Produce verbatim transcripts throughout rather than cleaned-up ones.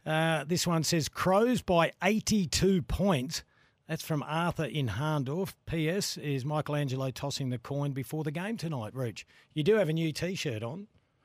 Uh, this one says Crows by eighty-two points. That's from Arthur in Harndorf. P S. Is Michelangelo tossing the coin before the game tonight, Rooch? You do have a new T-shirt on.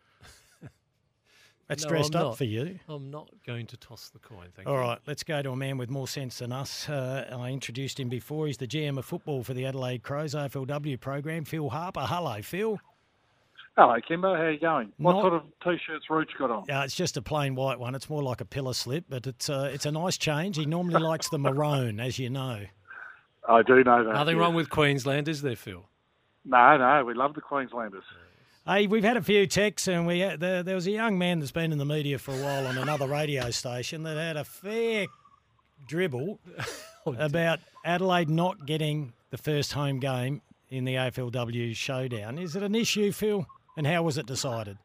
That's no, dressed I'm up not. for you. I'm not going to toss the coin, thank All you. All right, let's go to a man with more sense than us. Uh, I introduced him before. He's the G M of football for the Adelaide Crows A F L W program, Phil Harper. Hello, Phil. Hello, Kimbo. How are you going? What Not- sort of T-shirts Rooch got on? Uh, it's just a plain white one. It's more like a pillar slip, but it's uh, it's a nice change. He normally likes the maroon, as you know. I do know that. Nothing yes. wrong with Queensland, is there, Phil? No, no, we love the Queenslanders. Hey, we've had a few texts, and we had, there, there was a young man that's been in the media for a while on another radio station that had a fair dribble about Adelaide not getting the first home game in the A F L W showdown. Is it an issue, Phil? And how was it decided?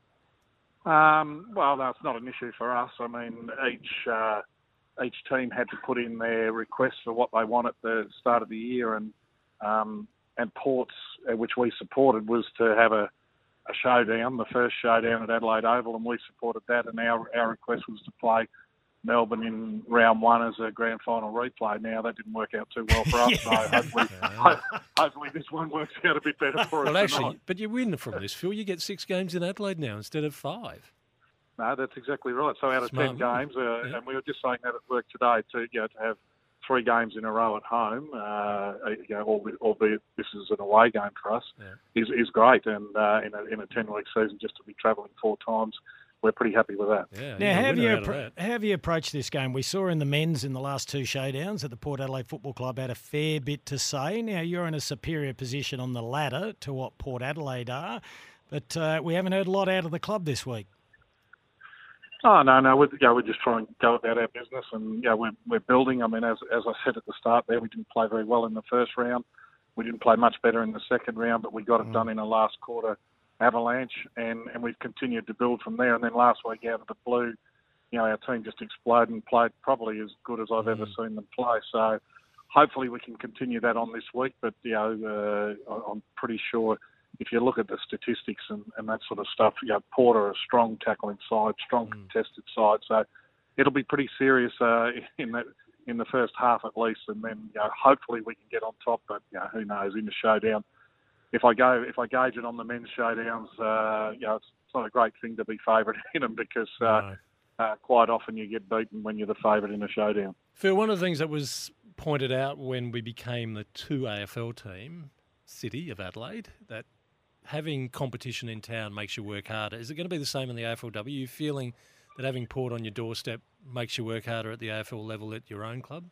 Um, well, no, it's not an issue for us. I mean, each uh, each team had to put in their requests for what they want at the start of the year, and um, and Port's, uh, which we supported, was to have a, a showdown, the first showdown at Adelaide Oval, and we supported that. And our our request was to play Melbourne in round one as a grand final replay. Now, that didn't work out too well for us, so hopefully, ho- hopefully this one works out a bit better for us. Well, actually, tonight. but you win from this, Phil. You get six games in Adelaide now instead of five. No, that's exactly right. So out of Smart ten move. games, uh, Yeah. and we were just saying that at work today, to you know, to have three games in a row at home, uh, you know, albeit, albeit this is an away game for us, Yeah. is is great. And uh, in a in a ten week season, just to be travelling four times, we're pretty happy with that. Yeah, Now, you're a how have, you winner out of appro- that. how have you approached this game? We saw in the men's in the last two showdowns that the Port Adelaide Football Club had a fair bit to say. Now, you're in a superior position on the ladder to what Port Adelaide are, but uh, we haven't heard a lot out of the club this week. Oh no, no, we're, you know, we're just trying to go about our business, and you know, we're we're building. I mean, as as I said at the start, there we didn't play very well in the first round. We didn't play much better in the second round, but we got it Mm. done in a last quarter avalanche, and, and we've continued to build from there. And then last week, out of the blue, you know, our team just exploded and played probably as good as I've ever seen them play. So hopefully we can continue that on this week. But you know, uh, I- I'm pretty sure if you look at the statistics and, and that sort of stuff, you know, Port are a strong tackling side, strong contested side. So it'll be pretty serious uh, in that in the first half at least, and then you know, hopefully we can get on top. But you know, who knows in the showdown? If I go, if I gauge it on the men's showdowns, uh, you know, it's, it's not a great thing to be favourite in them because uh, No. uh, quite often you get beaten when you're the favourite in a showdown. Phil, one of the things that was pointed out when we became the two A F L team, City of Adelaide, that having competition in town makes you work harder. Is it going to be the same in the A F L W? Are you feeling that having Port on your doorstep makes you work harder at the A F L level at your own club?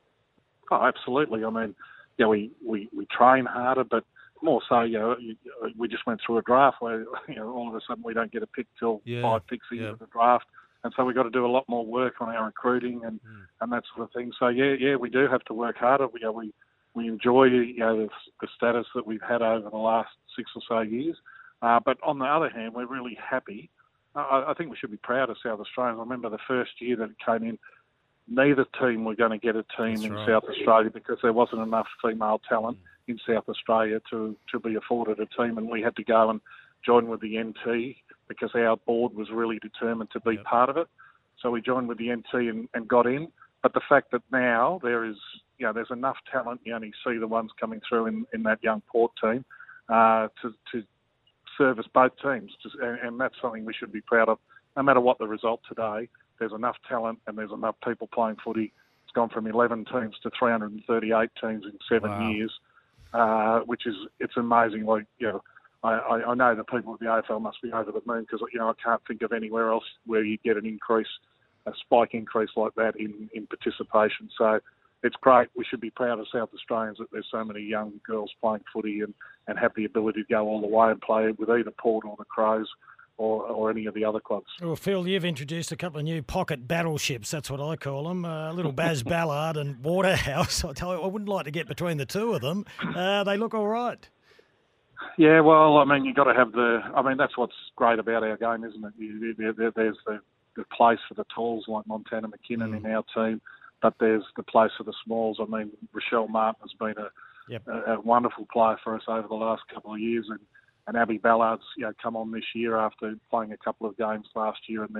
Oh, absolutely. I mean, yeah, we, we, we train harder, but more so, you know, you- we just went through a draft where, you know, all of a sudden we don't get a pick till Yeah, five picks into yeah. the draft. And so we've got to do a lot more work on our recruiting and, Mm. and that sort of thing. So, yeah, yeah, we do have to work harder. We, you know, we, we enjoy, you know, the, the status that we've had over the last six or so years. Uh, but on the other hand, we're really happy. I, I think we should be proud of South Australians. I remember the first year that it came in, neither team were going to get a team That's in right. South Australia because there wasn't enough female talent in South Australia to, to be afforded a team, and we had to go and join with the N T because our board was really determined to be Yep. part of it. So we joined with the N T and, and got in. But the fact that now there is, you know, there's enough talent, you only see the ones coming through in, in that young Port team uh, to, to service both teams, Just, and, and that's something we should be proud of. No matter what the result today, there's enough talent and there's enough people playing footy. It's gone from eleven teams to three hundred thirty-eight teams in seven Wow. years, uh, which is it's amazing. Like you know, I, I, I know the people at the A F L must be over the moon because you know I can't think of anywhere else where you get an increase, a spike increase like that in, in participation. So it's great. We should be proud of South Australians that there's so many young girls playing footy and, and have the ability to go all the way and play with either Port or the Crows or, or any of the other clubs. Well, Phil, you've introduced a couple of new pocket battleships. That's what I call them. Uh, little Baz Ballard and Waterhouse. I tell you, I wouldn't like to get between the two of them. Uh, they look all right. Yeah, well, I mean, you've got to have the... I mean, that's what's great about our game, isn't it? You, there, there, there's the, the place for the talls like Montana McKinnon Mm. in our team, but there's the place for the smalls. I mean, Rochelle Martin has been a, Yep. a, a wonderful player for us over the last couple of years, and, and Abby Ballard's you know, come on this year after playing a couple of games last year and then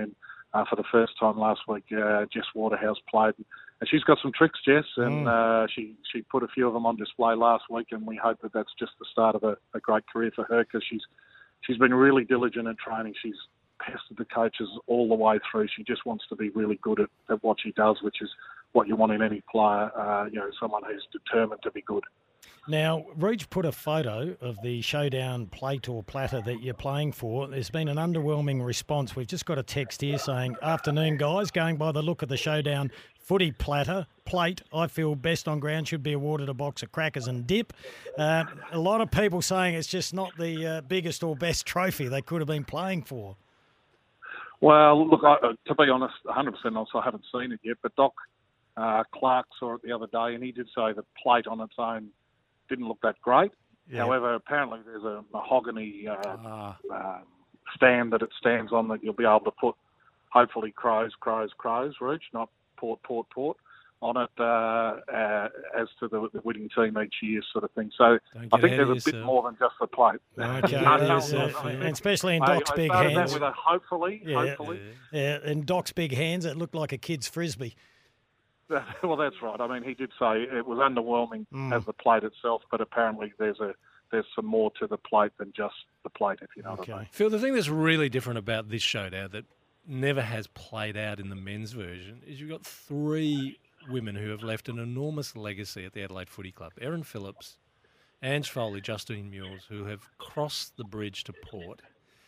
uh, for the first time last week. Uh, Jess Waterhouse played. And she's got some tricks, Jess, and mm. uh, she, she put a few of them on display last week, and we hope that that's just the start of a, a great career for her, because she's, she's been really diligent at training. She's pestered the coaches all the way through. She just wants to be really good at, at what she does, which is what you want in any player, uh, you know, someone who's determined to be good. Now, Reach put a photo of the Showdown plate or platter that you're playing for. There's been an underwhelming response. We've just got a text here saying, afternoon, guys, going by the look of the Showdown footy platter, plate, I feel best on ground should be awarded a box of crackers and dip. Uh, a lot of people saying it's just not the uh, biggest or best trophy they could have been playing for. Well, look, I, to be honest, one hundred percent also I haven't seen it yet, but Doc uh, Clark saw it the other day, and he did say the plate on its own didn't look that great. Yeah. However, apparently there's a mahogany uh, ah. uh, stand that it stands on that you'll be able to put, hopefully, crows, crows, crows, Reach, not port, port, port, on it uh, uh, as to the, the winning team each year sort of thing. So I think there's a bit more than just the plate. Okay, no, no, no, I mean, and especially in Doc's I, big I hands. That with a hopefully, yeah, hopefully. Yeah, in Doc's big hands, it looked like a kid's frisbee. Well, that's right. I mean, he did say it was underwhelming mm. as the plate itself, but apparently there's a there's some more to the plate than just the plate, if you know okay. what I mean. Phil, the thing that's really different about this Showdown that never has played out in the men's version is you've got three women who have left an enormous legacy at the Adelaide Footy Club. Erin Phillips, Ange Foley, Justine Mules, who have crossed the bridge to Port.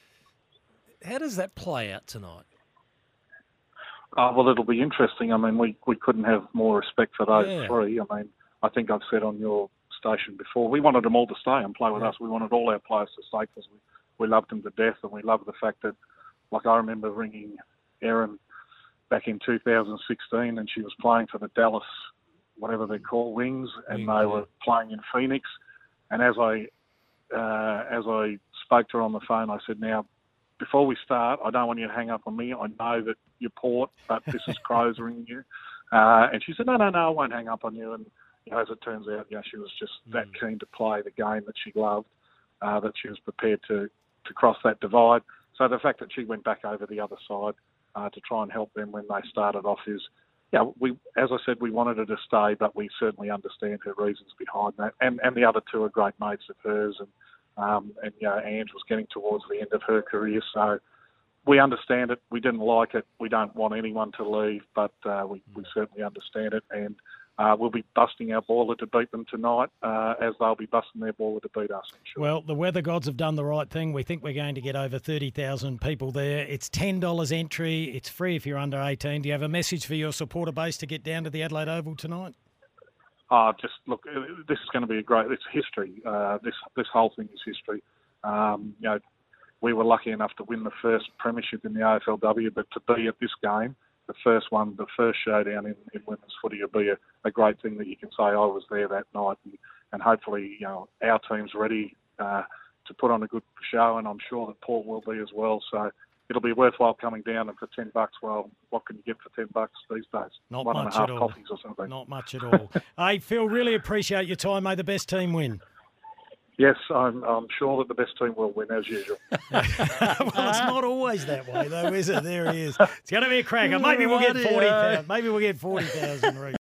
How does that play out tonight? Uh, well, it'll be interesting. I mean, we, we couldn't have more respect for those yeah. three. I mean, I think I've said on your station before, we wanted them all to stay and play with yeah. us. We wanted all our players to stay because we, we loved them to death, and we loved the fact that, like I remember ringing Erin back in two thousand sixteen, and she was playing for the Dallas, whatever they call, Wings, and Wings, they yeah. were playing in Phoenix. And as I uh, as I spoke to her on the phone, I said, now, before we start, I don't want you to hang up on me. I know that you're Port, but this is Crows ringing you. Uh, and she said, no, no, no, I won't hang up on you. And you know, as it turns out, you know, she was just mm. that keen to play the game that she loved, uh, that she was prepared to, to cross that divide. So the fact that she went back over the other side uh, to try and help them when they started off is, yeah, we, as I said, we wanted her to stay, but we certainly understand her reasons behind that. And, and the other two are great mates of hers, and Um, and, you know, Ange was getting towards the end of her career, so we understand it. We didn't like it. We don't want anyone to leave, but uh, we, we certainly understand it, and uh, we'll be busting our baller to beat them tonight, uh, as they'll be busting their baller to beat us, I'm sure. Well, the weather gods have done the right thing. We think we're going to get over thirty thousand people there. It's ten dollars entry. It's free if you're under eighteen. Do you have a message for your supporter base to get down to the Adelaide Oval tonight? Oh, just look, this is going to be a great, it's history. Uh, this this whole thing is history. Um, you know, we were lucky enough to win the first premiership in the A F L W, but to be at this game, the first one, the first showdown in, in women's footy, will be a, a great thing that you can say, I was there that night. And, and hopefully, you know, our team's ready uh, to put on a good show, and I'm sure that Port will be as well. So it'll be worthwhile coming down, and for ten bucks, well, what can you get for ten bucks these days? Not One much and a half at all. coffees or something. Not much at all. Hey, Phil, really appreciate your time. May the best team win. Yes, I'm, I'm sure that the best team will win, as usual. Well, it's not always that way, though, is it? There he is. It's going to be a cracker. Maybe we'll get forty thousand. Maybe we'll get forty thousand.